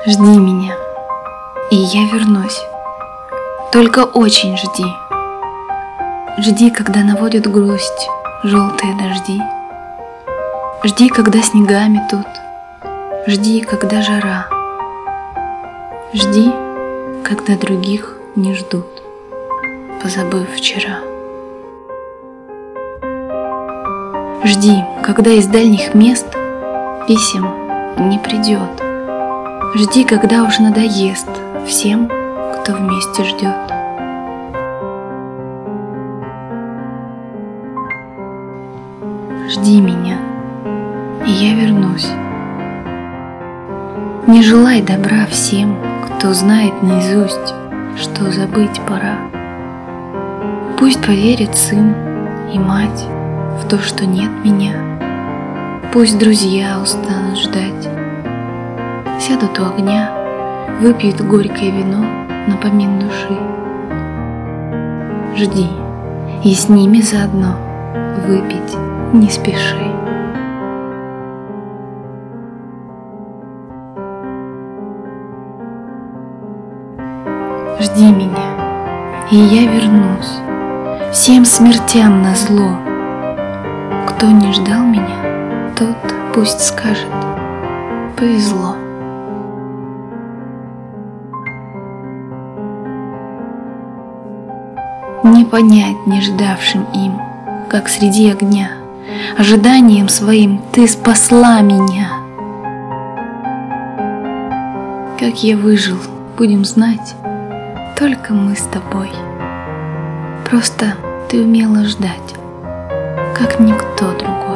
Жди меня, и я вернусь. Только очень жди. Жди, когда наводят грусть желтые дожди. Жди, когда снега метут. Жди, когда жара. Жди, когда других не ждут, позабыв вчера. Жди, когда из дальних мест писем не придет. Жди, когда уж надоест всем, кто вместе ждет. Жди меня, и я вернусь. Не желай добра всем, кто знает наизусть, что забыть пора. Пусть поверит сын и мать в то, что нет меня. Пусть друзья устанут ждать, сядут у огня, выпьют горькое вино напомин души. Жди, и с ними заодно выпить не спеши. Жди меня, и я вернусь, всем смертям назло. Кто не ждал меня, тот пусть скажет: повезло. Не понять не ждавшим им, как среди огня, ожиданием своим ты спасла меня. Как я выжил, будем знать только мы с тобой. Просто ты умела ждать, как никто другой.